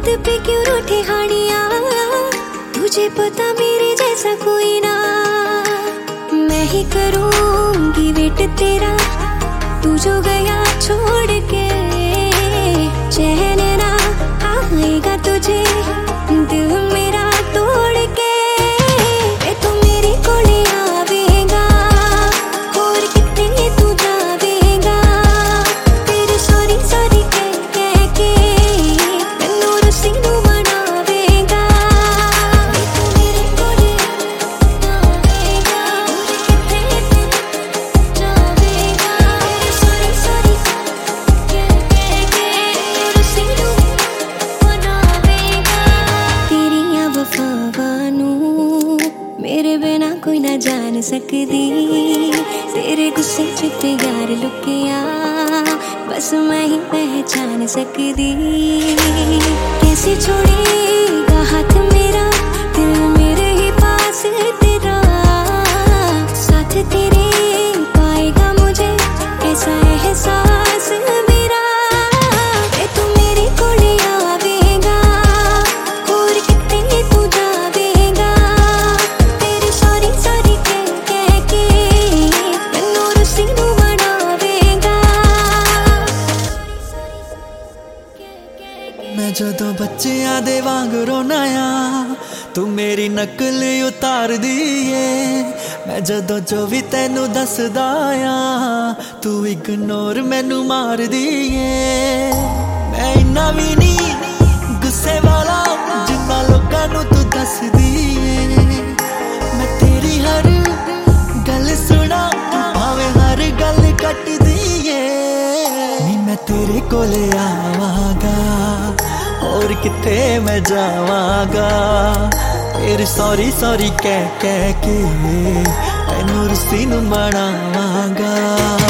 बात पे क्यों रूठे हानिया, तुझे पता मेरे जैसा कोई ना। मैं ही करूंगी वेट तेरा, तू जो गया छोड़ के, चैन ना आएगा तुझे दिल मेरा तोड़ के। तू मेरे कोले आवेगा और कितने तू जावेगा, तेरे सॉरी सॉरी कह के मैनू रुसी नू मनावेगा। तू मेरे कोले आवेगा और कितने तू जावेगा, तेरे सॉरी सॉरी कह के रुसी नू मनावेगा। तेरियां वफावां नू मेरे बिना कोई ना जान सकदी, तेरे गुस्से च ते यार लुकिया बस मैं ही पहचान सकदी। कैसे छोड़ेगा हाथ मेरा, दिल मेरे ही पास तेरा, साथ तेरे पाएगा मुझे ऐसा एहसास मेरा। तू मेरे कोले आवेगा और कितने तू जावेगा, तेरे सॉरी सॉरी कह के मैनू रुसी नू मनावेगा। मैं जदों बच्चियां दे वांग रोना आ, तू मेरी नकल उतार दीए। मैं जदों जो भी तेनू दसदा आ, तू इग्नोर मैनू मार दीए। मैं इन्ना भी नहीं गुस्से वाला जिन्ना लोकां नू तू दस दीए। मैं तेरी हर गल सुना भावें हर गल कट दीए। नी मैं तेरे कोले आवांगा और किथे मैं जावांगा, तेरे सॉरी सॉरी कह के तैनू रुसी नू मनावांगा।